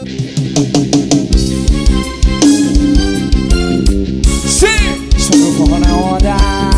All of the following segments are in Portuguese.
Sim! Sou meu forró na onda.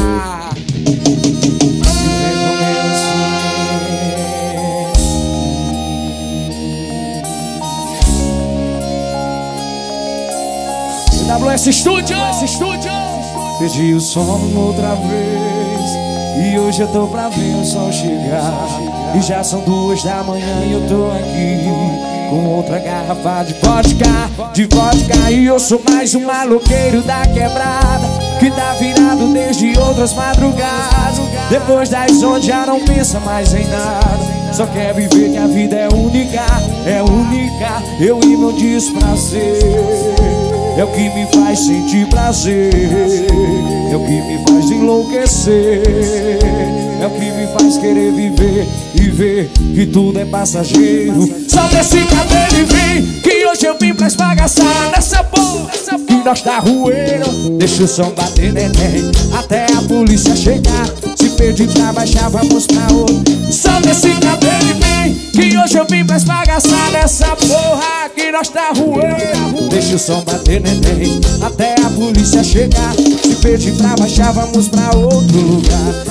CWS Studio, pedi o sono outra vez e hoje eu tô pra ver o sol chegar. E já são 2 da manhã e eu tô aqui com outra garrafa de vodka. E eu sou mais um maloqueiro da quebrada que tá virado desde outras madrugadas. Depois das 11 já não pensa mais em nada, só quer viver que a vida é única, é única. Eu e meu desprazer é o que me faz sentir prazer, é o que me faz enlouquecer, é o que me faz querer viver e ver que tudo é passageiro. Solta esse cabelo e vem, que hoje eu vim pra esbagaçar nessa porra, que nós tá rueiro. Deixa o som bater, neném, até a polícia chegar. Se perder pra baixar, vamos pra outro. Solta esse cabelo e vem, que hoje eu vim pra esbagaçar nessa porra, que nós tá rueiro. Deixa o som bater, neném, até a polícia chegar. Se perder pra baixar, vamos pra outro lugar.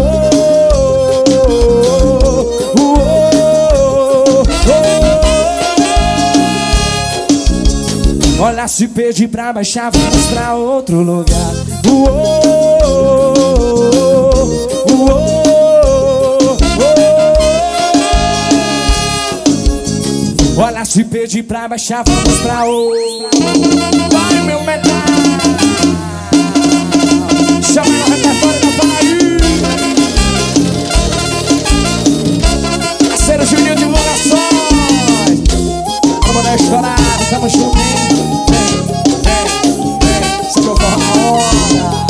Olha, se perder pra baixar, vamos pra outro lugar. Olha, se perder pra baixar, vamos pra outro. Vai, meu metal, chama no repertório da Paraíba. Parceiro Juninho Divulgações, vamos na estourada, tamo juntinho. Vem, se eu for na onda.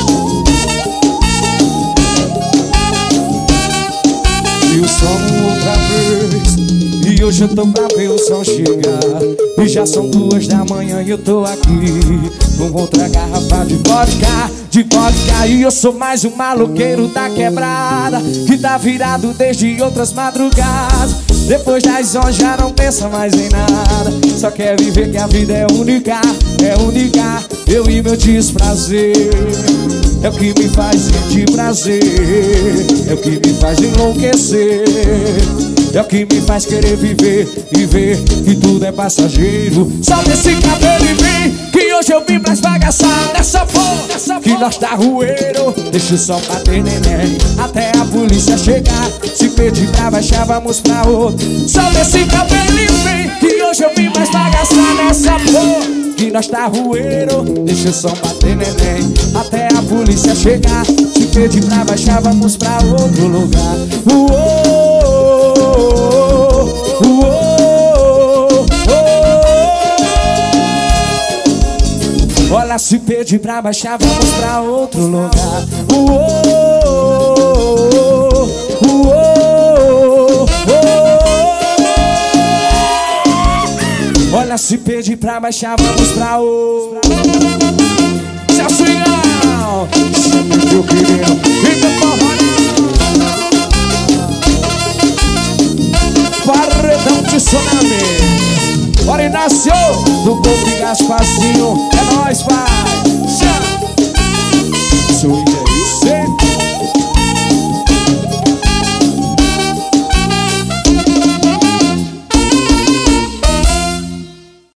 E o som outra vez, e hoje eu tô pra ver o sol chegar. E já são 2 da manhã e eu tô aqui com outra garrafa de vodka. E eu sou mais um maloqueiro da quebrada que tá virado desde outras madrugadas. Depois das 11 já não pensa mais em nada, só quer viver que a vida é única, é única. Eu e meu desprazer é o que me faz sentir prazer, é o que me faz enlouquecer, é o que me faz querer viver e ver que tudo é passageiro. Solta esse cabelo e vem, que hoje eu vim pra esbagaçar nessa porra, que nós tá rueiro. Deixa o som bater, neném, até a polícia chegar. Se perder pra baixar, vamos pra outro. Solta esse cabelo e vem, que hoje eu vim pra esbagaçar nessa porra, que nós tá rueiro. Deixa o som bater, neném, até a polícia chegar. Se perder pra baixar, vamos pra outro lugar. Olha, se perder pra baixar, vamos pra outro lugar. Olha, se perder pra baixar, vamos pra outro. Seu swingão, sempre que eu querendo, fica forró. Paredão de tsunami. Bora, Inácio, do Golpe Gasparzinho, é nóis, pai.